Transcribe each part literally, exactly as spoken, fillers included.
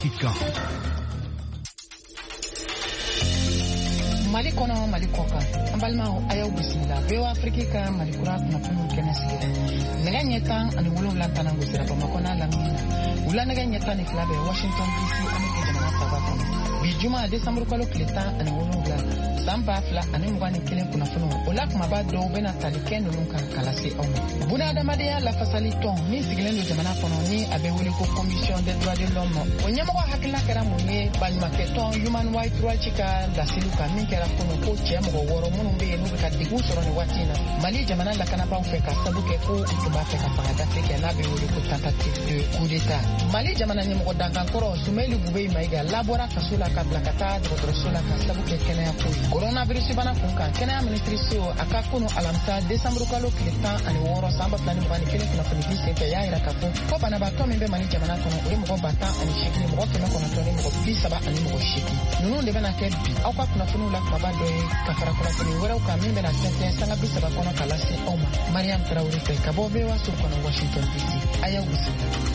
Mali kono Mali koka ambalma ayaw bismillah bewa Afrika ka Mali kura kuna punu kenesi nega nyeta ani wulu lantana ngusira pa makona lamina ula nega nyeta ni klabe Washington D C amike jamana sabako bijuma December kwalo kleta ani wulu la samba fla ani mwani kile kuna punu ula kuma ba do bena talikeno nunka kalasi omo buna adamade ya la fasali ton ni sigilendo jamana kono ni abewuli ko commission des droits de l'homme onyama ko hakila kera munye banyuma keton human rights watch ka la siluka minke kono ko chemo go woro munu be no ka digu soro ni watina Mali jamana la kana ba ufeka sabuke ko tuba feka fanga Afrika na be wuri ko tentative de coup d'état Mali jamana ni mo danga koro sumeli bube maiga labora kasula ka blakata do drosula ka sabuke kene ya ko coronavirus bana kunka kene ya ministry so akakuno alamsa December ko lo kleta ani woro samba plan mo bani kene kuna funi bise ke ya ira ka ko ko bana ba to membe Mali jamana kono o mo bata ani shikini mo ko kono to ni mo bisa ba ani mo shiki nunu de bana ke bi akwa kuna funu la mabado kafara kuna kuni wera ukamimbe na sente sanga bisa bakono kalasi oma Mariam Traoré pe kabobe wa so kono Washington D C aya usi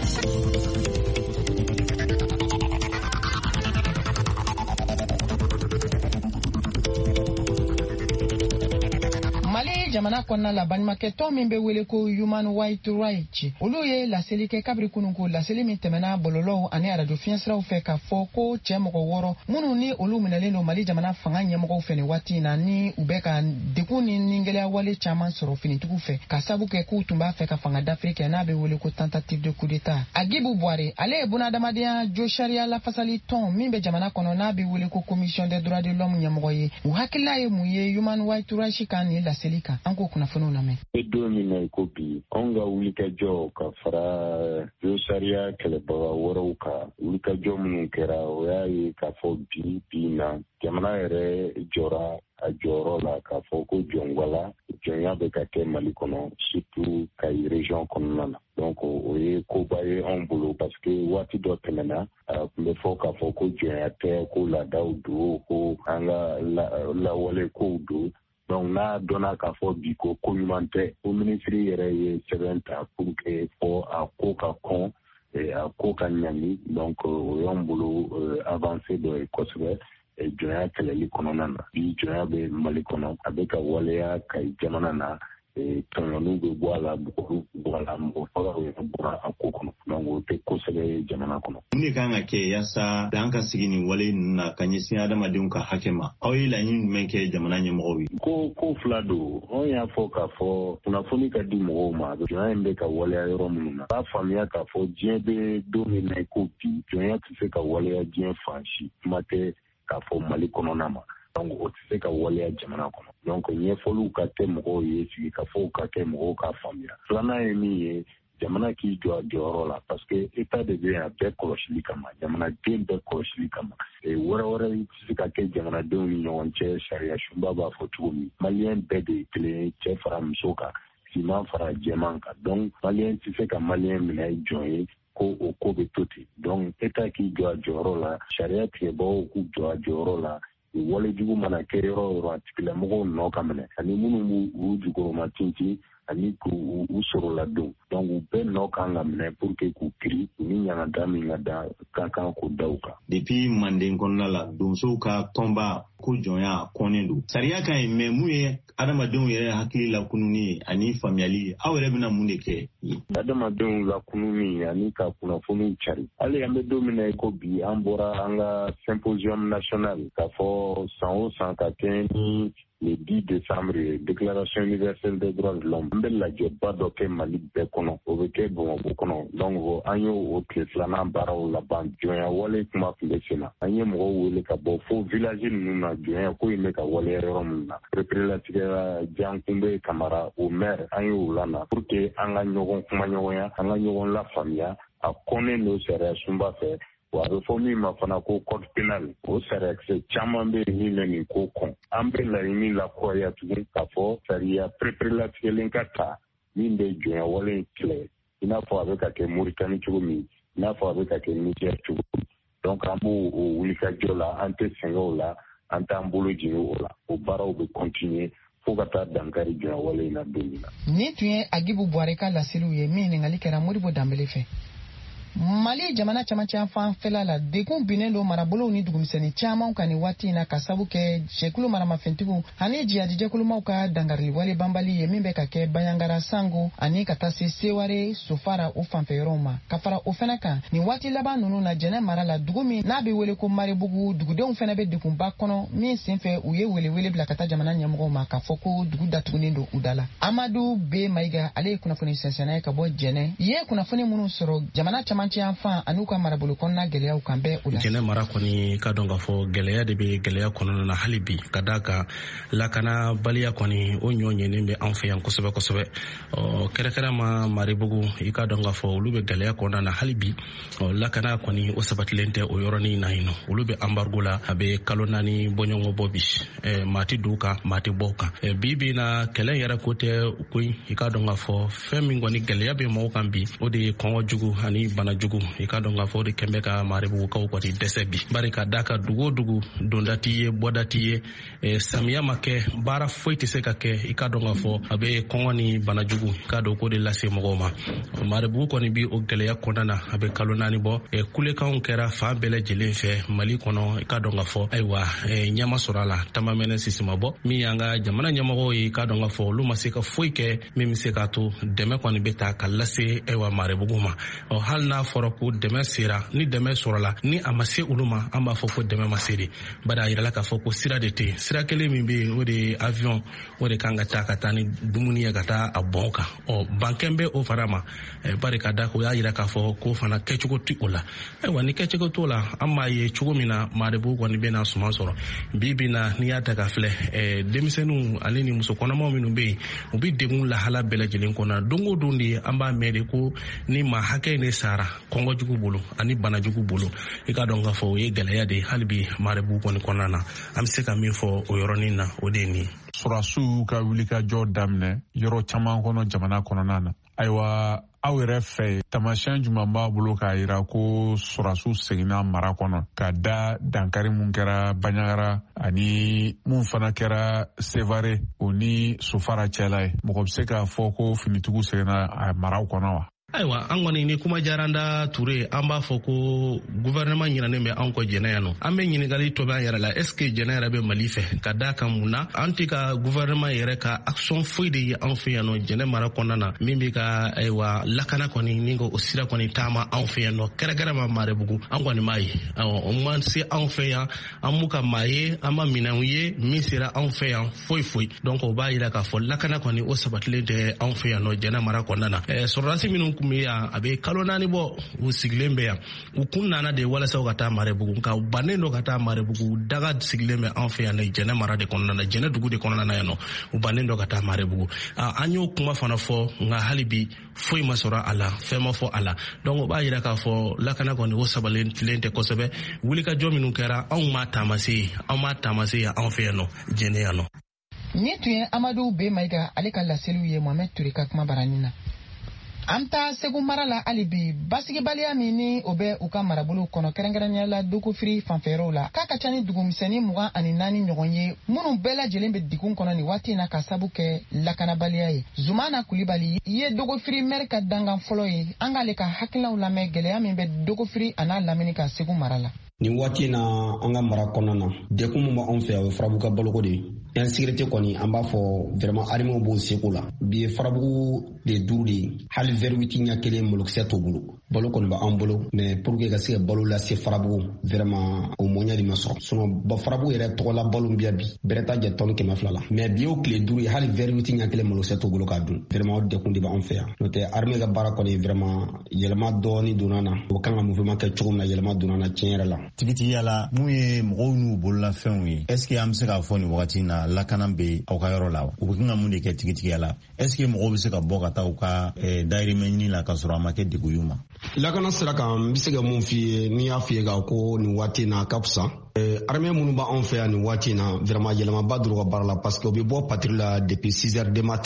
jamana konna la ban maketo mimbe wele ko human rights rights uluye la selike kabri kunungu la selimi temena bololo ani ara do fiensra ufe ka foko chemo ko woro munu ni ulu minalelo Mali jamana fanga nyemo ko fene wati na ni ubeka dekuni ningele wale chaman soro fini tukufe kasabu ke ku tumba fe ka fanga d'Afrique na be wele ko tentative de coup d'état Agibu Boire ale buna damadia jo sharia la fasali ton mimbe jamana kono na be wele ko commission des droits de l'homme nyemo ye uhakila ye muye human rights rights kan la selika anko kuna fono na me edo mi na ikobi onga ulika jo ka fara yo sharia kele bawa woro ka ulika jo mun kera oyayi ka fo bi bina jamana ere jora a joro la ka fo ko jongwala jonya be ka ke Mali kono surtout ka region kono na donc oye ko baye on bolo parce que wati do temena le fo ka fo ko jonya te ko la daudu ko anga la la wale ko do donc na dona ka fo biko communauté au ministère yere seventa pour que fo a ko ka kon et a ko ka nyami donc yombulu avancer de Kosovo et joya kele li kono nana bi joya be Mali kono abeka waleya kai jamana na e tanu be boala bukuru boala mo fala o bora akokono nango te kosebe jamana kono ni kanga ke yasa danka sigini wale na kanyisi adama dunka hakema awi la yin menke jamana nyemowi ko ko flado on ya foka fo una fonika di mo ma joya mbe ka wale ayoro mununa ba famia ka fo jebe domine ko pi joya tse ka wale ya jien fanshi mate ka fo Mali kono nama donc o tse ka wale ya jamana kono donc nye folu ka te mo ye sigi ka fo ka te mo ka famia flana emi ye jamana ki jo joro la parce que état de bien be koloshili kama jamana den be koloshili kama e wora wora tse ka ke jamana de ni non che sharia shumba ba fo tumi malien be de tele che fara msoka siman fara jemanka donc malien tse ka malien mina joye ko o ko be toti donc état ki jo joro la sharia ke bo ku jo joro la wale jugu mana kerero ro atikile mo no kamene ani munu mu jugo matinti ani ku usoro la do donc be no kanga mene pour que ku kri ni nyana dami ngada kaka ko dauka depuis manden konna la donso ka tomba ko jonya konendo sariya kan memuye adama don yere hakili la kununi ani familiali awere bina muneke adama don la kununi ani ka kuna funu chari ale ambe domine ko bi ambora anga symposium national ka fo cent cinquante le dix décembre déclaration universelle des droits de l'homme mbel la jobba do ke Mali be kono o be ke bon bo kono donc anyo o ke flana baraw la ban joya wale kuma flesena anye mo wole ka bo fo village nuna joya ko ime ka wale rom na représentative jankumbe kamara au maire anyo lana pour que anga nyogon kuma nyoya anga nyogon la famia a connaître nos sera sumba fait wa reformi ma fana ko code pénal o sera que chamambe ni ni ko kon ambe la ni la ko ya tugun ka fo sariya prepare kata min de joya wala clé ina fo avec ka ke Mauritanie tugumi ina fo avec ka ke Niger tugumi donc ambo o wulika jola ante sengola anta ambolo jino ola o baraw be continuer fogata dankari joya wala ina dolina ni tuye Agibu Boire ka la selu ye min ngali kera Modibo Dambele fe Mali jamana camancɛ fan fɛla la dekun binnen don marabolow ni dugumisɛnnin caman ka nin waati na ka sabu kɛ jɛkulu maramafɛntigiw ani jihadijɛkulumaw ka dangarili wale banbali ye min bɛ ka kɛ Bayangara, Sango ani ka taa se Seware, Sofara o fanfɛyɔrɔw ma. Ka fara o fɛnɛ kan nin waati laban ninnu na Jɛnɛ mara la dugu min n'a bɛ wele ko Maribugu, dugudenw fɛnɛ bɛ dekunba kɔnɔ min senfɛ u ye welewele bila ka taa jamana ɲɛmɔgɔw ma k'a fɔ ko dugu datugunen don u da la. Amadu B. Mayiga ale ye kunnafoni sɛnsɛnna ye ka bɔ Jɛnɛ. Ye kunnafoni minnu sɔrɔ jamana camancɛ fan an'u ka marabolo kɔnɔna gɛlɛyaw kan bɛɛ u la. Jɛnɛ mara kɔni ka dɔn k'a fɔ gɛlɛya de bɛ gɛlɛya kɔnɔna na hali bi ka d'a kan lakana baliya kɔni o ɲɔ ɲɛnen bɛ an fɛ yan kosɛbɛ kosɛbɛ. Ɔ kɛrɛkɛrɛma Maribugu i ka dɔn k'a fɔ olu bɛ gɛlɛya kɔnɔna na hali bi. Ɔ lakana kɔni o sabatilen tɛ o yɔrɔnin na yen nɔ. Olu bɛ embargo la a bɛ kalo naani bɔɲɔgɔn bɔ bi. Ɛ maa tɛ don u kan maa tɛ bɔ u kan. Ɛ bi bi na kɛlɛ yɛrɛ ko tɛ koyi i ka dɔn k'a fɔ fɛn min kɔni gɛlɛya bɛ maaw kan bi o de ye kɔngɔ jugu ani bana jugu. I ka dɔn k'a fɔ de kɛmɛ ka Maribugukaw kɔni dɛsɛ bi. Bari ka d'a kan dugu o dugu donda t'i ye bɔda t'i ye eh, samiya ma kɛ baara foyi tɛ se ka kɛ i ka dɔn k'a fɔ a bɛ kɔngɔ ni bana jugu i ka dɔn ko de lase mɔgɔw ma. Maribugu kɔni bi o gɛlɛya kɔnɔna na a bɛ kalo naani bɔ. Eh, kulekanw kɛra fan bɛɛ lajɛlen fɛ Mali kɔnɔ i ka dɔn k'a fɔ ayiwa eh, ɲɛma sɔrɔ a la tamamɛnɛ sisi ma bɔ min y'an ka jamana ɲɛmɔgɔw ye i ka dɔn k'a fɔ olu ma se ka foyi kɛ min bɛ se k'a to dɛmɛ kɔni bɛ ta ka lase ayiwa Maribugu ma. Ɔ hali n'a fɔra ko dɛmɛ sera ni dɛmɛ sɔrɔla ni a ma se olu ma an b'a fɔ ko dɛmɛ ma se de. Bari a yirala k'a fɔ ko sira de tɛ sira kelen min bɛ yen o de ye avion o de kan ka taa ka taa ni dumuni ye ka taa a bɔn kan. Ɔ bankɛn bɛ o fara ma bari ka da ko y'a yira k'a fɔ ko fana kɛcogo tɛ o la. Ayiwa ni kɛcogo t'o la an b'a ye cogo min na Maribugu kɔni bɛ na suman sɔrɔ bi bi na n'i y'a ta ka filɛ denmisɛnninw ale ni muso kɔnɔmaw minnu bɛ yen u bɛ degun lahala bɛɛ lajɛlen kɔnɔ don o don de an b'a mɛn de ko ni maa hakɛ de sara kɔngɔ jugu bolo ani bana jugu bolo i ka dɔn k'a fɔ o ye gɛlɛya de hali bi Maribugu kɔni kɔnɔna na an bɛ se ka min fɔ o yɔrɔnin na o de ye nin. Sɔrɔdasiw ka wulikajɔ daminɛ yɔrɔ caman kɔnɔ jamana kɔnɔna na. Ayiwa aw yɛrɛ fɛ tamasiyɛn jumɛn b'a bolo k'a jira ko sɔrɔdasiw seginna mara kɔnɔ ka da dankari mun kɛra Baɲagara ani mun fana kɛra Sevare o ni Sofara cɛla ye. Mɔgɔ bɛ se k'a fɔ ko finitigiw seginna a maraw kɔnɔ wa? Ayiwa an kɔni ni kuma jaranda Ture an b'a fɔ ko gouvernement ɲinanen bɛ anw kɔ Jɛnɛ yan nɔ. An bɛ ɲininkali tobi an yɛrɛ la est ce que Jɛnɛ yɛrɛ bɛ Mali fɛ ka d'a kan mun na an tɛ ka gouvernement yɛrɛ ka action foyi de ye anw fɛ yan nɔ Jɛnɛ mara kɔnɔna na min bɛ ka ayiwa lakana kɔni ni ko o sira kɔni taama anw fɛ yan nɔ kɛrɛkɛrɛma Maribugu an kɔni m'a ye. Awɔ o ma se anw fɛ yan an m'u ka maa ye an ma minɛnw ye min sera anw fɛ yan foyi foyi. Donc o b'a jira k'a fɔ lakana kɔni o sabatilen tɛ anw fɛ yan nɔ Jɛnɛ mara kɔnɔna na. Sɔrɔdasi minnu kun bɛ yan a bɛ kalo naani bɔ u sigilen bɛ yan u kun nana de walasa ka taa Maribugu nka u bannen don ka taa Maribugu daga sigilen bɛ anw fɛ yan Jɛnɛ mara de kɔnɔna na Jɛnɛ dugu de kɔnɔna na yan nɔ u bannen don ka taa Maribugu. An y'o kuma fana fɔ nka hali bi foyi ma sɔrɔ a la fɛn ma fɔ a la. Donc o b'a jira k'a fɔ lakana kɔni o sabalen tilen tɛ kosɛbɛ wulikajɔ minnu kɛra anw ma taama se anw ma taama se anw fɛ yan nɔ Jɛnɛ yan nɔ. Ni tun ye Amadu B. Mayiga ale ka laseliw ye Mohamed Ture ka kuma baranin na. An taa Segu mara la hali bi basigibaliya min ni o bɛ u ka marabolo kɔnɔ kɛrɛnkɛrɛnnenya la Dokofiri fanfɛyɔrɔw la k'a ka ca ni dugumisɛnnin mugan ani naani ɲɔgɔn ye minnu bɛɛ lajɛlen bɛ digun kɔnɔ nin waati in na ka sabu kɛ lakanabaliya ye. Zumana Kulibali ye Dokofiri maire ka dangan fɔlɔ ye an k'ale ka hakilinaw lamɛn gɛlɛya min bɛ Dokofiri a n'a lamini ka Segu mara la. Nin waati na an ka mara kɔnɔna na dekun min b'anw fɛ o ye farabugu ka baloko de ye. Insécurité kɔni an b'a fɔ vraiment armée b'o seko la bi ye farabugu de duuru de ye hali vers huit ɲɛ kelen malokisɛ t'o bolo balo kɔni b'an bolo mais pour que ka se ka balo lase farabugu vraiment o moyen de ma sɔrɔ sinon ba farabugu yɛrɛ tɔgɔla balo bi bi bɛrɛ ta jɛ tɔni kɛmɛ fila la mais bi o tile duuru ye hali vers huit ɲɛ kelen malokisɛ t'o bolo k'a dun vraiment o dekun de b'an fɛ yan n'o tɛ armée ka baara kɔni vraiment yɛlɛma dɔɔni donna na o kan ka mouvement kɛ cogo min na yɛlɛma donna na tiɲɛ yɛrɛ la. Tigitigiya la mun ye mɔgɔw n'u bololafɛnw ye est ce que an bɛ se k'a fɔ nin wagati na lakana bɛ aw ka yɔrɔ la wa u bɛ kan ka mun de kɛ tigitigiya la est ce que mɔgɔw bɛ se ka bɔ ka taa u ka dayirimɛ ɲini la ka sɔrɔ a ma kɛ degun y'u ma. Lakana sira kan n bɛ se ka mun f'i ye n'i y'a f'i ye k'a ko nin waati in na a ka fisa armée minnu b'anw fɛ yan nin waati in na vraiment yɛlɛmaba dɔrɔn ka baara la parce que u bɛ bɔ patrouille la depuis six heures du matin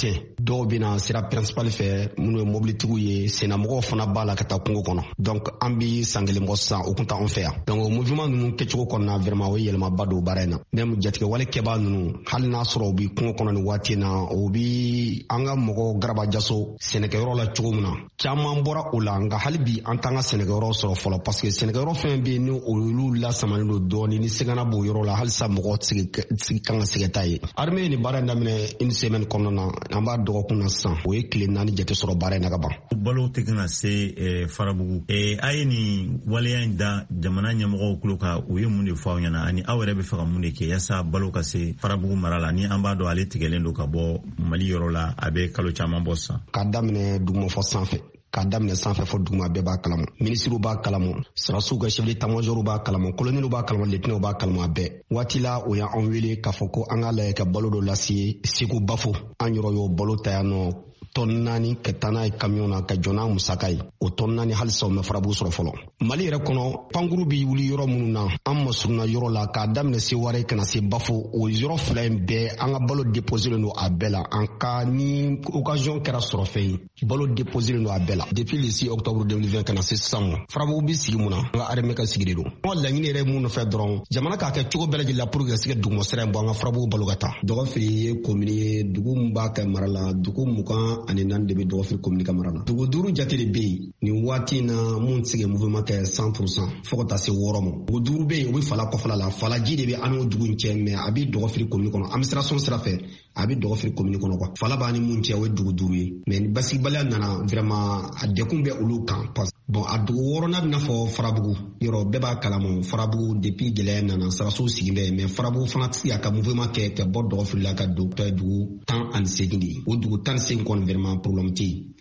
dɔw bena sira principal fɛ minnu ye mobilitigiw ye sennamɔgɔw fana b'a la ka taa kungo kɔnɔ. donc an bi san kelen bɔ sisan o kun t'anw fɛ yan. donc o mouvement ninnu kɛcogo kɔnɔna vraiment o ye yɛlɛmaba don baara in na. même jatigɛwale kɛbaa ninnu hali n'a sɔrɔ u bi kungo kɔnɔ ni waati na o bi an ka mɔgɔ garabajaso sɛnɛkɛyɔrɔ la cogo min na caman bɔra o la nka hali bi an t'an ka sɛnɛkɛyɔrɔ sɔrɔ fɔlɔ parce que sɛnɛkɛyɔrɔ fɛn bɛ yen ni olu lasamalen don dɔɔni ni sɛgɛnna b'o yɔrɔ la halisa mɔgɔ tɛ kan ka sɛgɛta ye. armée ye nin baara in daminɛ une semaine kɔnɔna na an b'a dɔgɔkun na sisan o ye tile naani jate sɔrɔ baara in na ka ban. balo tɛ kan ka se Farabugu a ye nin waleya in da jamana ɲɛmɔgɔw tulo kan u ye mun de fɔ aw ɲɛna ani aw yɛrɛ bɛ fɛ ka mun de kɛ yaasa balo ka se Farabugu mara la ni an b'a dɔn ale tigɛlen don ka bɔ Mali yɔrɔ la a bɛ kalo caman bɔ sisan. k'a daminɛ duguma fɔ sanfɛ k'a daminɛ sanfɛ fɔ duguma bɛɛ b'a kalama minisiriw b'a kalama sɔrɔsiw ka chef d'état-major b'a kalama colonel b'a kalama lieutenant b'a kalama bɛɛ. waati la o y'an wele k'a fɔ ko an ka lajɛ ka balo dɔ lase Segu Bafo an yɔrɔ y'o balo ta yan nɔ tɔn naani ka taa n'a ye camion na ka jɔ n'a musaka ye o tɔn naani halisa o mɛ Farabugu sɔrɔ fɔlɔ. Mali yɛrɛ kɔnɔ pankuru bi wuli yɔrɔ minnu na an masuruna yɔrɔ la k'a daminɛ Seware kana se Bafo o yɔrɔ fila in bɛɛ an ka balo déposé don a bɛɛ la an ka ni occasion kɛra sɔrɔ fɛn ye balo déposé don a bɛɛ la depuis le six octobre deux mille vingt kana se sisan ma. Farabugu bi sigi mun na an ka armée ka sigi de don. an ka laɲini yɛrɛ mun nɔfɛ dɔrɔn jamana k'a kɛ cogo bɛɛ lajɛlen la pour que ka se ka duguma sira in bɔ an ka Farabugu balo ka taa. Dɔgɔfiri ye commune ye dugu min b'a kɛ mara la dugu mugan ani naani de bɛ Dɔgɔfiri commune ka mara la. dugu duuru jate de bɛ yen nin waati na mun tɛ se ka mouvement kɛ cent pour cent fo ka taa se wɔɔrɔ ma. dugu duuru bɛ yen o bɛ fala kɔfɛla la falaji de bɛ an n'o dugu in cɛ mais a bɛ Dɔgɔfiri commune kɔnɔ administration sira fɛ a bɛ Dɔgɔfiri commune kɔnɔ quoi. fala b'a ni mun cɛ o ye dugu duuru ye mais ni basigibaliya nana vraiment a dekun bɛ olu kan parce bon a dugu wɔɔrɔnan bɛ n'a fɔ Farabugu yɔrɔ bɛɛ b'a kalama Farabugu depuis gɛlɛya nana sarasow sigi bɛ mais Farabugu fana tɛ se ka ka mouvement kɛ ka bɔ Dɔgɔfiri la ka don tɔ ye dugu tan ani seegin de ye o dugu tan ni seegin kɔni vraiment problème tɛ yen.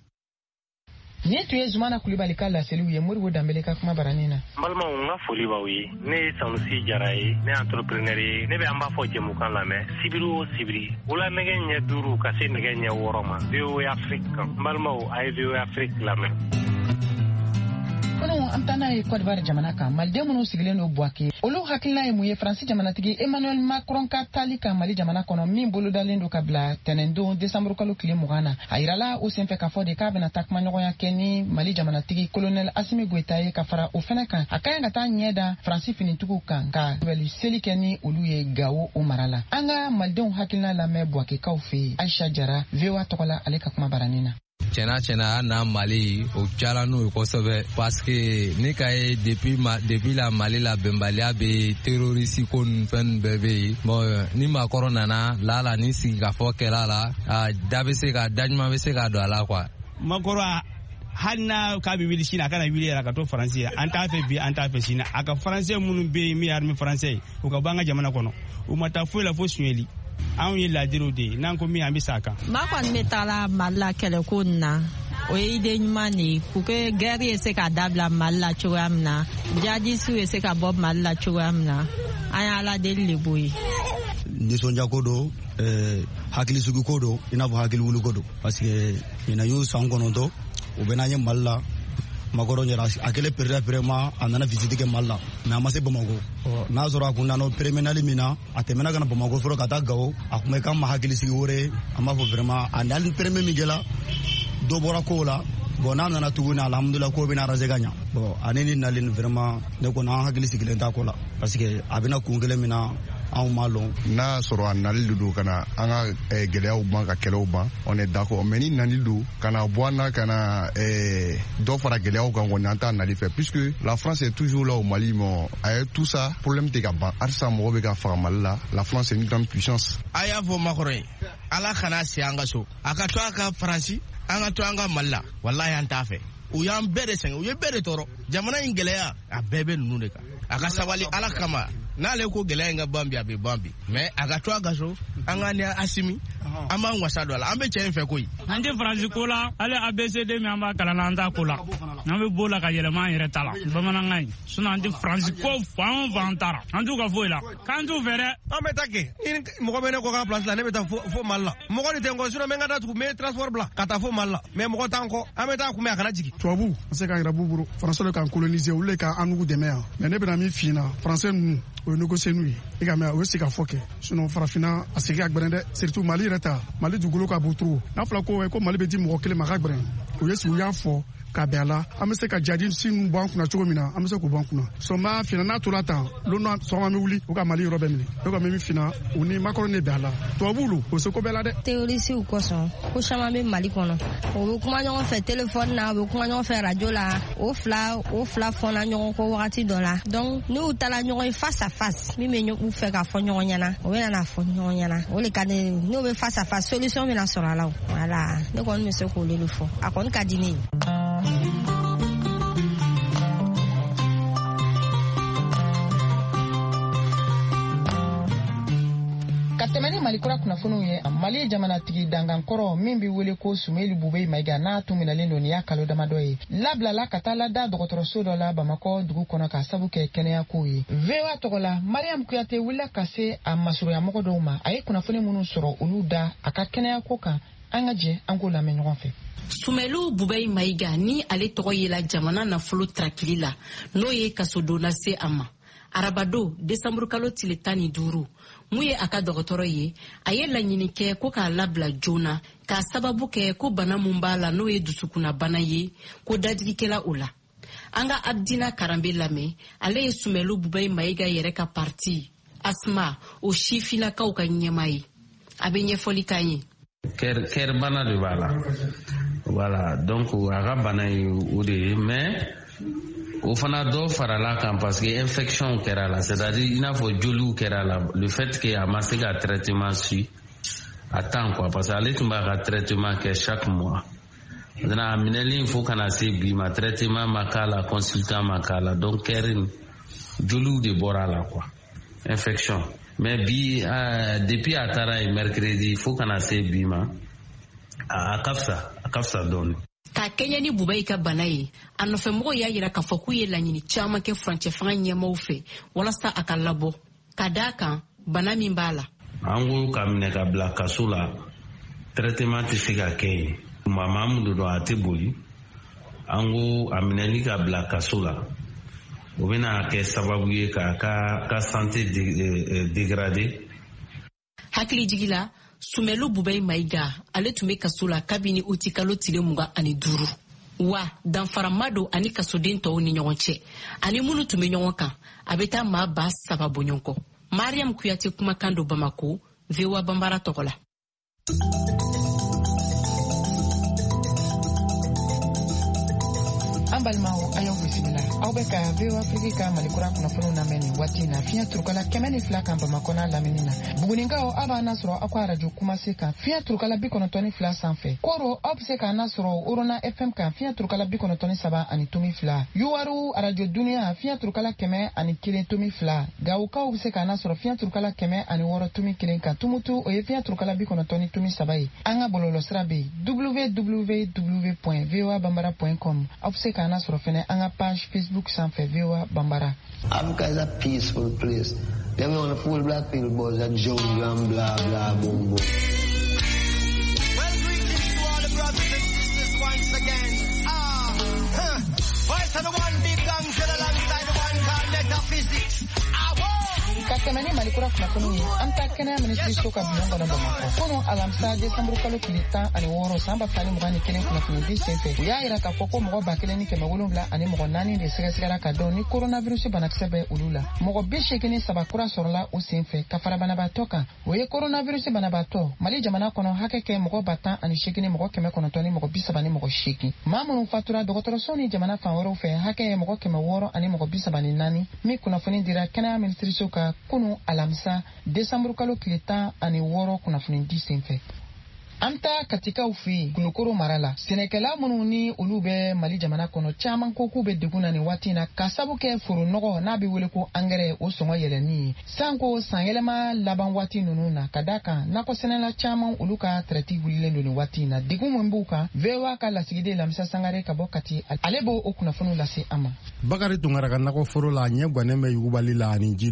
Ni tu ye Zumana Kulibali ka laseliw ye Moribo Dambele ka kuma barani na. N balimaw n ka foli b'aw ye ne ye Sanusi Jara ye ne ye entrepreneur ye ne bɛ an b'a fɔ jɛmukan lamɛn sibiri o sibiri wula nɛgɛ ɲɛ duuru ka se nɛgɛ ɲɛ wɔɔrɔ ma V O A Afrique kan n balimaw a ye V O A Afrique lamɛn. Kono an taa n'a ye Côte d'Ivoire jamana kan maliden minnu sigilen don Buake olu hakilina ye mun ye Faransi jamanatigi Emmanuel Macron ka taali kan Mali jamana kɔnɔ min bolodalen don ka bila tɛnɛndon décembre kalo tile mugan na a yirala o senfɛ k'a fɔ de k'a bɛna taa kumaɲɔgɔnya kɛ ni Mali jamanatigi colonel Assimi Goïta ye ka fara o fɛnɛ kan a ka ɲi ka taa ɲɛ da Faransi finitigiw kan ka wɛli seli kɛ ni olu ye Gawo o mara la. An ka malidenw hakilina lamɛn Buakekaw fɛ yen Aisha Jara V O A tɔgɔ la ale ka kuma barani na. Tiɲɛna tiɲɛna n'a Mali o diyara n'u ye kosɛbɛ parce que ne ka ye depuis ma depuis la Mali la bɛnbaliya bɛ terroriste ko ninnu fɛn ninnu bɛɛ bɛ yen bon ni Macron nana la la ni sigikafɔ kɛra la a da bɛ se ka da ɲuman bɛ se ka don a la quoi. Macron hali n'a k'a bɛ wuli sini a kana wuli yɛrɛ ka to Faransi ye an t'a fɛ bi an t'a fɛ sini a ka Faransɛ minnu bɛ yen min ye armée français ye u ka bɔ an ka jamana kɔnɔ u ma taa foyi la fo suɲɛli. Anw ye ladiriw de ye n'an ko min an bɛ sa kan. Maa kɔni bɛ taa la Mali la kɛlɛko nin na o ye ide ɲuman de ye pour que guerre ye se ka dabila Mali la cogoya min na jihadistes ye se ka bɔ Mali la cogoya min na an ye ala deli de b'o ye. Nisɔndiya ko don hakilisigi ko don i n'a fɔ hakili wuli ko don parce que ɲinan y'u san kɔnɔntɔn u bɛ n'an ye Mali la Macron yɛrɛ a kɛlen président président a nana visite kɛ Mali la mais a ma se Bamako n'a sɔrɔ a kun nana préménali min na a tɛmɛna ka na Bamako fɔlɔ ka taa Gawo a kun bɛ k'an ma hakilisigi wɛrɛ ye an b'a fɔ vraiment a n'ale prémé min kɛla dɔ bɔra kow la bon n'a nana tuguni alhamdulillah ko bɛna arranger ka ɲa bon ale ni nalen vraiment ne kɔni an hakili sigilen t'a ko la parce que a bɛna kun kelen min na anw m'a lɔn. N'a sɔrɔ a nali de don ka na an ka gɛlɛyaw ban ka kɛlɛw ban on est d'accord mais ni nali don ka na bɔ an na ka na dɔ fara gɛlɛyaw kan kɔni an t'a nali fɛ puisque la France est toujours là au Mali mais a ye tout ça problème tɛ ka ban halisa mɔgɔ bɛ ka faga Mali la la France est une grande puissance. A y'a fɔ Macron ye ala kana se an ka so a ka to a ka Faransi an ka to an ka Mali la walahi an t'a fɛ u y'an bɛɛ de sɛgɛn u ye bɛɛ de tɔɔrɔ jamana in gɛlɛya a bɛɛ bɛ ninnu de kan a ka sabali ala kama n'ale ko gɛlɛya in ka ban bi a bɛ ban bi mais a ka to a ka so an ka ni Assimi an b'an wasa don a la an bɛ cɛ in fɛ koyi. An tɛ Faransi ko la hali A B C D min an b'a kalan na an t'a ko la an bɛ b'o la ka yɛlɛma an yɛrɛ ta la bamanankan in sinon an tɛ Faransi ko fan o fan taara an t'u ka foyi la k'an t'u fɛ dɛ. An bɛ taa kɛ ni mɔgɔ bɛ ne kɔ ka place la ne bɛ taa fo Mali la mɔgɔ de tɛ n kɔ sinon n bɛ n ka taa tugu n bɛ transport bila ka taa fo Mali la mais mɔgɔ t'an kɔ an bɛ taa kunbɛn a kana jigin. Tubabu an se ka yɛrɛ b'u bolo Faransi de k'an coloniser olu de k'an nugu dɛmɛ yan mais ne bɛna min f'i ɲɛna Faransi ninnu o négocier n'u ye i ka mɛn o ye se ka fɔ kɛ sinon farafina a sigi ka gbɛrɛn dɛ surtout Mali yɛrɛ ta Mali dugukolo ka bon trop n'a fɔra ko ko Mali bɛ di mɔgɔ kelen ma ka gbɛrɛn o ye sigi u y'a fɔ ka bɛn a la an bɛ se ka jadi si ninnu bɔ an kunna cogo min na an bɛ se k'u bɔ an kunna so n b'a fina n'a tora tan don dɔ sɔgɔma bɛ wuli u ka Mali yɔrɔ bɛ minɛ ne ka min fina u ni Macron de bɛn a la tubabuw lo o se ko bɛɛ la dɛ. terrorisiw kosɔn ko caman bɛ Mali kɔnɔ o bɛ kuma ɲɔgɔn fɛ téléphone na o bɛ kuma ɲɔgɔn fɛ radio la o fila o fila fɔnna ɲɔgɔn kɔ wagati dɔ la donc n'u taara ɲɔgɔn ye face à face min bɛ u fɛ ka fɔ ɲɔgɔn ɲɛna o bɛ na fɔ ɲɔgɔn ɲɛna o de ka di n'o bɛ face à face solution bɛ na sɔrɔ a la voilà ne kɔni bɛ se k'olu de fɔ a kɔni ka di ne ye. ka tɛmɛ ni Mali kura kunnafoniw ye Mali jamanatigi dangankɔrɔ min bɛ wele ko Sumeli Bubey Mayiga n'a tun minɛlen don nin y'a kalo damadɔ ye labilala ka taa lada dɔgɔtɔrɔso dɔ la Bamakɔ dugu kɔnɔ ka sabu kɛ kɛnɛya kow ye V O A tɔgɔ la Mariam Kuyate wulila ka se a masurunyamɔgɔ dɔw ma a ye kunnafoni minnu sɔrɔ olu da a ka kɛnɛya ko kan an ka jɛ an k'o lamɛn ɲɔgɔn fɛ. Sumelu Bubey Mayiga ni ale tɔgɔ yela jamana nafolo trakili la n'o ye kasodon lase a ma arabado desanburu kalo tile tan ni duuru mun ye a ka dɔgɔtɔrɔ ye a ye laɲini kɛ ko k'a labila joona k'a sababu kɛ ko bana mun b'a la n'o ye dusukunna bana ye ko dadigikɛla o la an ka Abdina Karambe lamɛn ale ye Sumelu Bubey Mayiga yɛrɛ ka parti Asma o sifinakaw ka ɲɛma ye a bɛ ɲɛfɔli k'an ye. kɛr bana de b'a la voilà donc a ka bana ye o de ye mais o fana dɔ farala kan parce que infection kɛra la c'est-à-dire i n'a fɔ joliw kɛra la le fait que a ma se ka traitement su a temps quoi parce que ale tun b'a ka traitement kɛ chaque mois maintenant a minɛlen fo kana se bi ma traitement ma k'a la consultant ma k'a la donc kɛri joliw de bɔra la quoi infection mais bi uh, depuis a taara ye mercredi fo kana se bi ma a ka fisa a ka fisa dɔɔni. Ka kɛɲɛ ni Bubey ka bana ye a nɔfɛmɔgɔw y'a yira k'a fɔ k'u ye laɲini caman kɛ furancɛ fanga ɲɛmaaw fɛ walasa a ka labɔ ka d'a kan bana min b'a la. an ko ka minɛ ka bila kaso la traitement tɛ se ka kɛ yen maa min don a tɛ boli an ko a minɛli ka bila kaso la o bɛna kɛ sababu ye k'a ka ka santé dégrader. hakili jigi la Sumelu Bubey Mayiga ale tun bɛ kaso la kabini uti kalo tile mugan ani duuru wa danfara ma don ani kasoden tɔw ni ɲɔgɔn cɛ ani minnu tun bɛ ɲɔgɔn kan a bɛ taa maa ba saba bɔɲɔgɔn kɔ. Mariam Kuyate kumakan don Bamako V O A Bambara tɔgɔ la. an balimaw a y'aw bisimila aw bɛ ka V O A Afrique ka malikura kunnafoniw lamɛn nin waati in na fiɲɛ turukala kɛmɛ ni fila kan Bamakɔ n'a lamini na bugunikaw aw b'a nasɔrɔ aw ka arajo kumase kan fiɲɛ turukala bi kɔnɔntɔn ni fila sanfɛ koro aw bɛ se k'a nasɔrɔ Orona F M kan fiɲɛ turukala bi kɔnɔntɔn ni saba ani tomi fila Yuwaru arajo duniya fiɲɛ turukala kɛmɛ ani kelen tomi fila Gawukaw bɛ se k'a nasɔrɔ fiɲɛ turukala kɛmɛ ani wɔɔrɔ tomi kelen kan Tumutu o ye fiɲɛ turukala bi kɔnɔntɔn ni tomi saba ye an ka bɔlɔlɔsira bɛ w w w point v o a bambara point com aw bɛ se k'a nasɔrɔ fɛnɛ an ka page Facebook sanfɛ V O A Bambara. Africa is a peaceful place. Them on the full black people boys and jungle and blah blah boom boom. Well, greetings to all the brothers and sisters once again. Ah, huh. Voice of the one big gang shell alongside the one called metaphysics. Ah, whoa. Ka tɛmɛ ni malikura kunnafoniw ye an ta kɛnɛya minisiriso ka bulon kɔnɔ Bamakɔ kunu alamisa desanburu kalo tile tan ani wɔɔrɔ san ba fila ni mugan ni kelen kunnafoni di senfɛ u y'a yira k'a fɔ ko mɔgɔ ba kelen ni kɛmɛ wolonwula ani mɔgɔ naani de sɛgɛsɛgɛra ka dɔn ni coronavirus banakisɛ bɛ olu la mɔgɔ bi seegin ni saba kura sɔrɔla o senfɛ ka fara banabaatɔ kan o ye coronavirus banabaatɔ Mali jamana kɔnɔ hakɛ kɛ mɔgɔ ba tan ani seegin ni mɔgɔ kɛmɛ kɔnɔntɔn ni mɔgɔ bi saba ni mɔgɔ seegin maa minnu fatura dɔgɔtɔrɔso ni jamana fan wɛrɛw fɛ hakɛ ye mɔgɔ kɛmɛ wɔɔrɔ ani mɔgɔ bi saba ni naani min kunnafoni dira kɛnɛya minisiriso ka kunu alamisa desanburu kalo tile tan ani wɔɔrɔ kunnafoni di senfɛ an ta katikaw fɛ yen kulukoro mara la sɛnɛkɛla minnu ni olu bɛ Mali jamana kɔnɔ caman ko k'u bɛ degun na nin waati in na ka sabu kɛ foro nɔgɔ n'a bɛ wele ko angɛrɛ o sɔngɔ yɛlɛnni ye sanko san yɛlɛma laban waati ninnu na ka d'a kan nakɔ sɛnɛla caman olu ka traite wulilen don nin waati in na degun min b'u kan V O A ka lasigiden Lamisa Sangare ka bɔ Kati ale b'o o kunnafoniw lase an ma. Bakari Tunkara ka nakɔ foro la a ɲɛ gannen bɛ yugubali la ani jidenw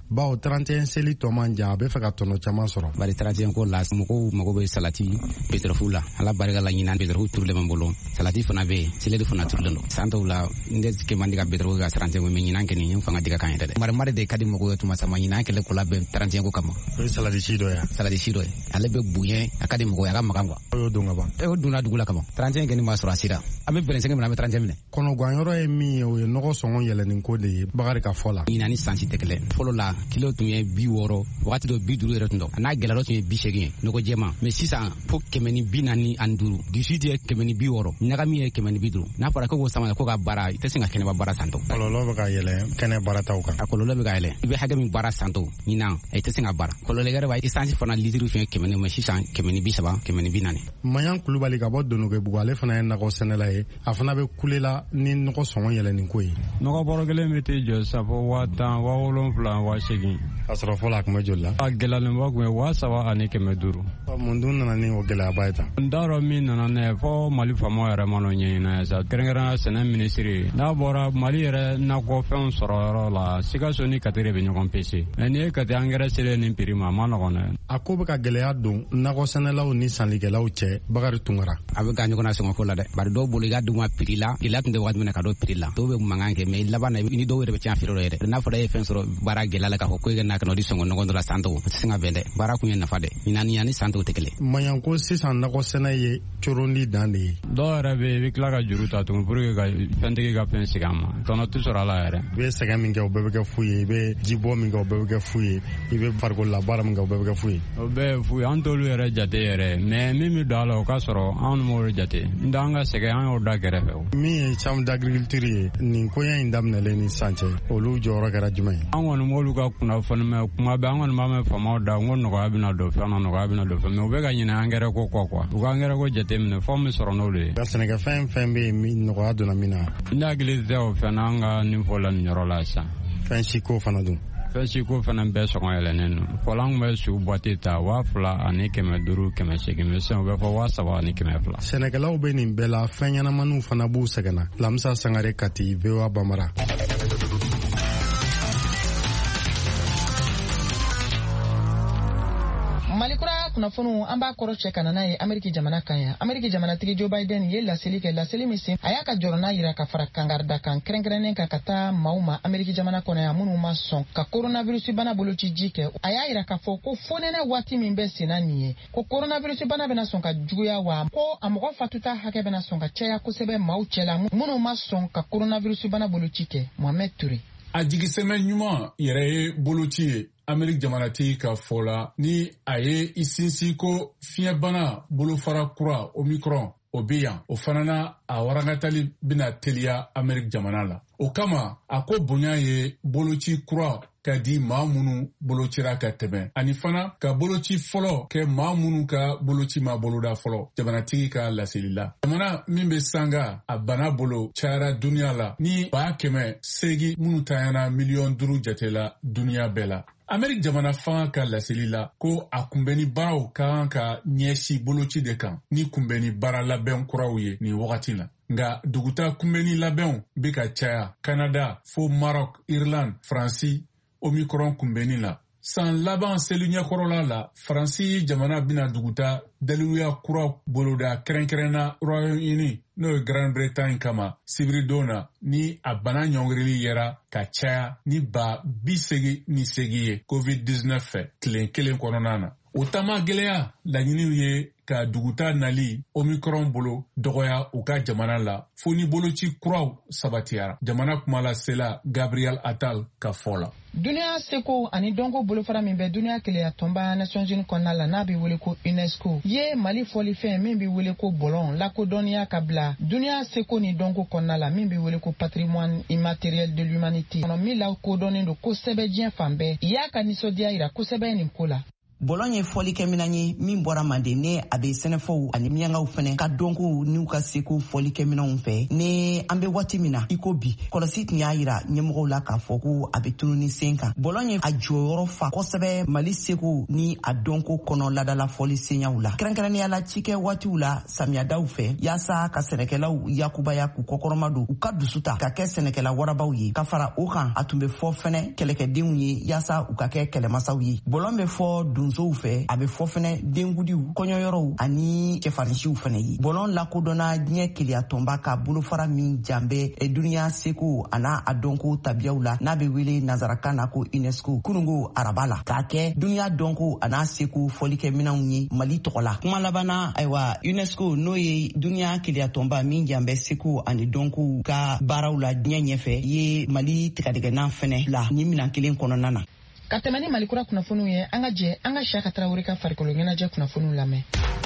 bawo trente et un seli tɔ man jan a bɛ fɛ ka tɔnɔ caman sɔrɔ. bari trente et un ko la mɔgɔw mago bɛ salati pétrole la ala barika la ɲinan pétrole turulen bɛ n bolo salati fana bɛ yen seleri fana turulen don san dɔw la n tɛ kɛ man di ka pétrole ka trente et un mais ɲinan kɔni n fanga diga kan yɛrɛ dɛ marimari de ka di mɔgɔw ye tuma sama ɲinan kɛlɛ ko la bɛn trente et un ko kama. o ye salati si dɔ ye. salati si dɔ ye ale bɛ bonya a ka di mɔgɔw ye a ka magan quoi. o y'o don ka ban. e o donna dugu la kaban trente et un kɔni ma sɔrɔ a sera an bɛ bɛrɛnsɛgɛ minɛ an bɛ trente et un minɛ. kɔnɔguanyɔrɔ ye min ye o ye nɔgɔ sɔngɔ yɛlɛnin ko de ye Bakari ka fɔ la. ɲinan ni sansi tɛ kelen fɔlɔ la kilo tun ye bi wɔɔrɔ wagati dɔ bi duuru yɛrɛ tun dɔ a n'a gɛlɛyɔrɔ tun ye bi seegin ye nɔgɔ jɛma mɛ sisan fo kɛmɛ ni bi naani ani duuru disi ye kɛmɛ ni bi wɔɔrɔ ɲagami ye kɛmɛ ni bi duuru n'a fɔra ko k'o sama ko ka baara i tɛ se ka kɛnɛba baara santɔ. kɔlɔlɔ bɛ ka yɛlɛ kɛnɛ baarataw kan. a kɔlɔlɔ bɛ ka yɛlɛ i bɛ hakɛ min baara santɔ ɲinan i tɛ se ka baara kɔlɔlɔ wɛrɛ b'a isansi fana litiri fiɲɛ kɛmɛ ni mɛ sisan kɛmɛ ni bi saba kɛmɛ ni bi naani. mayan kulubali ka bɔ donokebugu ale fana ye nakɔ sɛnɛla ye a fana bɛ kulela ni nɔgɔ sɔngɔ yɛlɛnin ko ye. nɔgɔ bɔrɔ kelen bɛ tɛ jɔ safo waa tan waa wolonfila waa seegin. a sɔrɔ fɔlɔ a tun bɛ joli la. a gɛlɛyalenba tun ye waa saba ani kɛmɛ duuru. mun dun nana ni o gɛlɛyaba ye tan. n t'a dɔn min nana n'a ye fɔ mali faamaw yɛrɛ ma n'o ɲɛɲin'a ye sa kɛrɛnkɛrɛnnenya sɛnɛ minisiri n'a bɔra mali yɛrɛ nakɔfɛnw sɔrɔ yɔrɔ la sikaso ni kati de bɛ ɲɔgɔn pese mɛ n'i ye kati angɛrɛ selen nin piri ma a ma nɔgɔn dɛ. a ko bɛ ka gɛlɛya don nakɔ sɛnɛlaw ni sannikɛlaw cɛ Bakari Tunkara. a bɛ ka ɲɔgɔn na sɔngɔ ko la dɛ bari dɔw bolo i ka d'u ma piri la gɛlɛya tun tɛ waati min na ka dɔn piri la dɔw bɛ mankan kɛ mɛ laban na i ni dɔw yɛrɛ bɛ tiɲɛ feere dɔ yɛrɛ n'a fɔra e ye fɛn sɔrɔ baara gɛlɛya la k'a fɔ ko e ka n'a ka n'o di sɔngɔ nɔgɔ dɔ la san tɔw o tɛ se ka bɛn dɛ baara kun ye nafa dɛ ɲinaniya ni san tɔw tɛ kelen. maɲan ko sisan nakɔ sɛnɛ ye corondi dan de ye. dɔw yɛrɛ bɛ yen i bɛ tila ka juru ta tugun pour que ka fɛntigi ka fɛn segin a ma tɔnɔ tɛ sɔrɔ a la yɛrɛ. i bɛ sɛgɛn min kɛ o bɛɛ bɛ kɛ fu ye i bɛ jibɔ min kɛ o bɛɛ bɛ kɛ fu ye i bɛ farikololabaara min kɛ o bɛɛ bɛ kɛ fu ye. o bɛɛ ye fu ye an t'olu yɛrɛ jate yɛrɛ mɛ min bɛ don a la o ka sɔrɔ anw m'o jate n tɛ an ka sɛgɛn an y'o da kɛrɛfɛ o. min ye chambre d'agriculture ye nin koɲɛ in daminɛlen ni sisan cɛ olu jɔyɔrɔ kɛra jumɛn ye. an kɔni m'olu ka kunnafoni mɛn kuma bɛɛ an kɔni b'a mɛn faamaw da n ko nɔgɔya bɛna don fɛn na nɔgɔya bɛna don fɛn mɛ u bɛ ka ɲinɛ angɛrɛ ko kɔ kuwa u ka angɛrɛ ko jate minɛ fɔ min sɔrɔ n'olu ye. ka sɛnɛkɛfɛn fɛn bɛ yen nɔgɔya donna min na. n hakili tɛ o fɛn na an ka nin fɔ la nin yɔrɔ la sisan. fɛn si ko fana dun. fɛn si ko fana bɛɛ sɔngɔ yɛlɛnnen don fɔlɔ an tun bɛ su bɔti ta waa fila ani kɛmɛ duuru kɛmɛ seegin mɛ sisan u bɛ fɔ waa saba ani kɛmɛ fila. sɛnɛkɛlaw bɛ nin bɛɛ la fɛn ɲɛnamaniw fana b'u sɛgɛnna lamisa sangare kati V O A Bamara. malikura kunnafoniw an b'a kɔrɔ cɛ ka na n'a ye Ameriki jamana kan yan. Ameriki jamanatigi Joe Biden ye laseli kɛ laseli min sen a y'a ka jɔrɔna yira ka fara kangarida kan kɛrɛnkɛrɛnnen kan ka taa maaw ma Ameriki jamana kɔnɔ yan minnu ma sɔn ka coronavirus bana boloci ji kɛ. A y'a yira k'a fɔ ko fonɛnɛ waati min bɛ senna nin ye ko coronavirus bana bɛna sɔn ka juguya wa ko a mɔgɔ fatuta hakɛ bɛna sɔn ka caya kosɛbɛ maaw cɛla minnu ma sɔn ka coronavirus bana boloci kɛ. Mohamed Touré. a jigisɛmɛ ɲuman yɛrɛ ye boloci ye Ameriki jamanatigi ka fɔ la ni a ye i sinsin ko fiɲɛbana bolofara kura Omicron o bɛ yan o fana na a warankatali bɛna teliya Ameriki jamana la o kama a ko bonya ye boloci kura ka di maa minnu bolocira ka tɛmɛ ani fana ka boloci fɔlɔ kɛ maa minnu ka boloci ma boloda fɔlɔ jamanatigi ka laseli la. Jamana min bɛ sanga a bana bolo cayara duniya la ni baa kɛmɛ seegin minnu tanyana miliyɔn duuru jate la duniya bɛɛ la. Ameriki jamana fanga ka laseli la ko a kunbɛnni baaraw ka kan ka ɲɛsi boloci de kan ni kunbɛnni baara labɛn kuraw ye nin wagati la. Nga duguta kunbɛnni labɛnw bɛ ka caya Canada fo Maroc, Irland, Faransi Omicron kunbɛnni la. San laban seli ɲɛkɔrɔla la Faransi jamana bɛna duguta daliluya kura boloda kɛrɛnkɛrɛnna Royaume-Uni n'o ye Grande-Bretagne kama sibiridon na ni a bana ɲɔngirili yɛra ka caya ni ba bi segi ni segi ye covid dix-neuf fɛ tile kelen kɔnɔna na. O taama gɛlɛya laɲiniw ye ka duguta nali Omicron bolo dɔgɔya u ka jamana la fo ni boloci kuraw sabatiyara. Jamana kumalasela Gabriel Attal ka fɔ la. Duniya seko ani dɔnko bolofara min bɛ duniya keleya tɔnba Nations Unies kɔnɔna la n'a bɛ wele ko UNESCO ye Mali fɔlifɛn min bɛ wele ko bɔlɔn lakodɔnniya ka bila duniya seko ni dɔnko kɔnɔna la min bɛ wele ko patrimoine immatériel de l'humanité kɔnɔ min lakodɔnnen don kosɛbɛ diɲɛ fan bɛɛ. I y'a ka nisɔndiya yira kosɛbɛ nin ko la. Bɔlɔn ye fɔli kɛ minan ye min bɔra Mande ne a bɛ sɛnɛfɔw ani miyankaw fɛnɛ ka dɔnko n'u ka seko fɔli kɛ minanw fɛ ne an bɛ waati min na iko bi kɔlɔsi tun y'a yira ɲɛmɔgɔw la k'a fɔ ko a bɛ tunu ni sen kan. Bɔlɔn ye a jɔyɔrɔ fa kosɛbɛ Mali seko ni a dɔnko kɔnɔ ladala fɔli senyaw la. Kɛrɛnkɛrɛnnenya la cikɛ waatiw la samiyadaw fɛ yaasa ka sɛnɛkɛlaw yakubaya k'u kɔkɔrɔma don u ka dusu ta ka kɛ sɛnɛkɛla warabaw ye ka fara o kan a tun bɛ fɔ fɛnɛ kɛlɛkɛdenw ye yaasa u ka kɛ kɛlɛmasaw ye. Bɔlɔn bɛ fɔ donsow fɛ a bɛ fɔ fɛnɛ dengudiw kɔɲɔyɔrɔw ani cɛfarinsiw fɛnɛ ye. Bɔlɔn lakodɔnna diɲɛ keleya tɔnba ka bolofara min janbɛ duniya seko a n'a a dɔnko tabiyaw la n'a bɛ wele nazarakan na ko UNESCO kunungo araba la k'a kɛ duniya dɔnko a n'a seko fɔlikɛ minanw ye Mali tɔgɔ la. Kuma labanna ayiwa UNESCO n'o ye duniya keleya tɔnba min janbɛ seko ani dɔnko ka baaraw la diɲɛ ɲɛfɛ ye Mali tigɛdɛgɛnan fɛnɛ la ni minan kelen kɔnɔna na. Ka tɛmɛ ni Malikura kunnafoniw ye an ka jɛ an ka Siyaka Tarawele ka farikolo ɲɛnajɛ kunnafoniw lamɛn.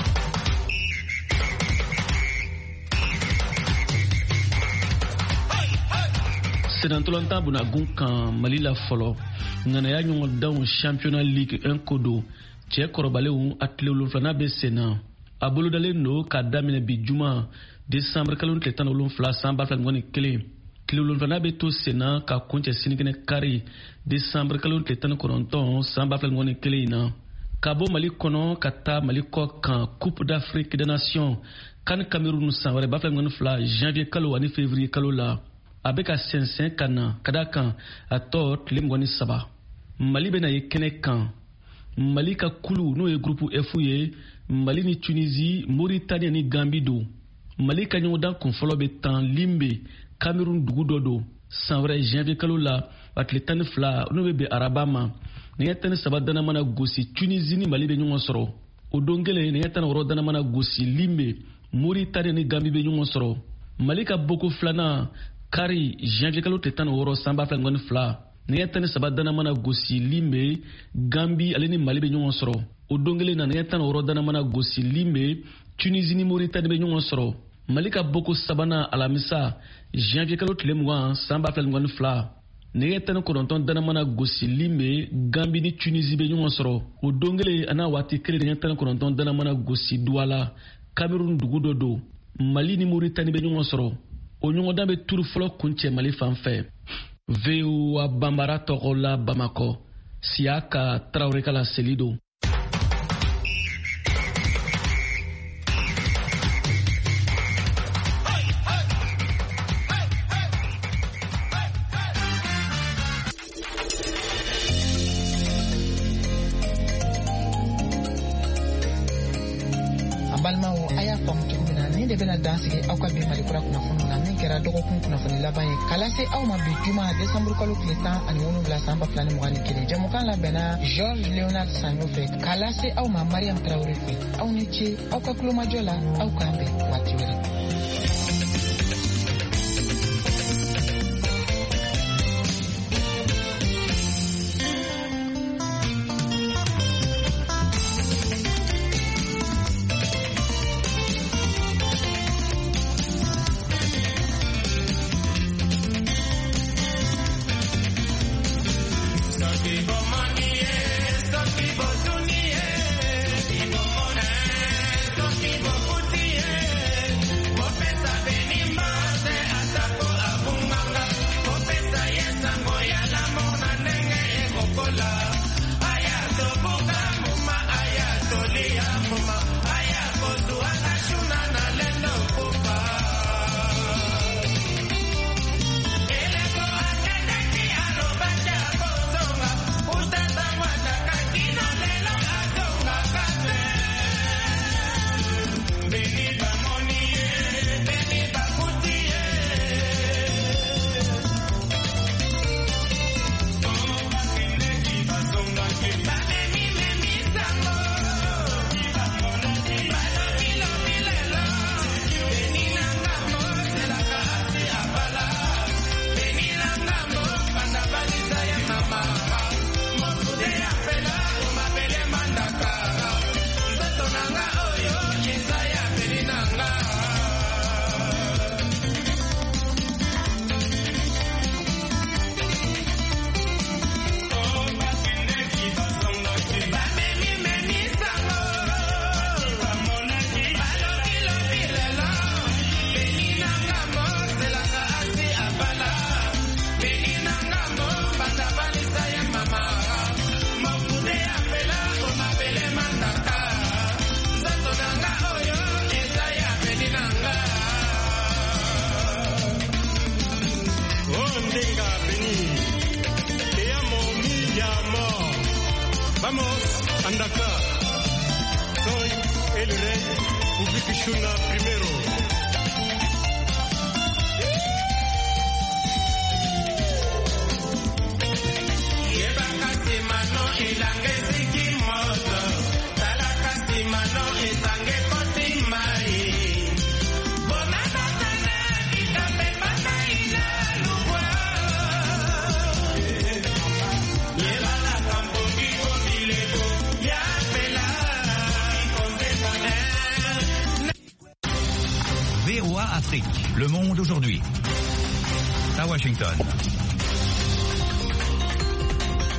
Senantolanta bunagun kan Mali la fɔlɔ ŋanaya ɲɔgɔndanw championnat ligue un ko don cɛ kɔrɔbalenw a tile wolonfilana bɛ sen na a bolodalen don ka daminɛ bi juma décembre kalo tile tan ni wolonfila san ba fila ni kelen tile wolonfilana bɛ to sen na ka kuncɛ sinikɛnɛ kari décembre kalo tile tan ni kɔnɔntɔn san ba fila ni kelen in na ka bɔ Mali kɔnɔ ka taa Mali kɔ kan Coupe d'Afrique des Nations kan Cameroun san wɛrɛ ba fila ni fila janvier kalo ani février kalo la a bɛ ka sɛnsɛn ka na ka da kan a tɔ tile mugan ni saba Mali bɛna ye kɛnɛ kan Mali ka kulu n'o ye groupe F ye Mali ni Tunisie Mauritanie ni Gambie don Mali ka ɲɔgɔndan kunfɔlɔ bɛ tan Limbe Cameroun dugu dɔ don san wɛrɛ janvier kalo la a tile tan ni fila n'o bɛ bɛn araba ma nɛgɛ tan ni saba dana mana gosi Tunisie ni Mali bɛ ɲɔgɔn sɔrɔ o don kelen nɛgɛ tan ni wɔɔrɔ dana mana gosi Limbe Mauritanie ni Gambie bɛ ɲɔgɔn sɔrɔ Mali ka boko filanan kari janvier kalo tile tan ni wɔɔrɔ san ba fila ni fila nɛgɛ tan ni saba dana mana gosi Limbe Gambie ale ni Mali bɛ ɲɔgɔn sɔrɔ o don kelen na nɛgɛ tan ni wɔɔrɔ dana mana gosi Limbe Tunisie ni Mauritanie bɛ ɲɔgɔn sɔrɔ Mali ka boko sabanan alamisa janvier kalo tile mugan san ba fila ni fila nɛgɛ tan ni kɔnɔntɔn dana mana gosi Limbe Gambie ni Tunisie bɛ ɲɔgɔn sɔrɔ o don kelen a n'a waati kelen nɛgɛ tan ni kɔnɔntɔn dana mana gosi Douala Cameroun dugu dɔ don Mali ni Mauritanie bɛ ɲɔgɔn sɔrɔ o ɲɔgɔndan bɛ turu fɔlɔ kuncɛ Mali fan fɛ V O A Bambara tɔgɔ la Bamakɔ Siyaka Tarawele ka laseli don. Aw ka bi Malikura kunnafoni na min kɛra dɔgɔkun kunnafoni laban ye k'a lase aw ma bi juma décembre kalo tile tan ani wolonwula san ba fila ni mugan ni kelen jɛmukan labɛnna Georges Leonard Sanyo fɛ k'a lase aw ma Mariam Tarawele fɛ aw ni ce aw ka kulomajɔ la aw k'an bɛn waati wɛrɛ. Vamos, Andaka. Soy el rey, Ubikishuna primero. V O A Afrique, le monde aujourd'hui. À Washington.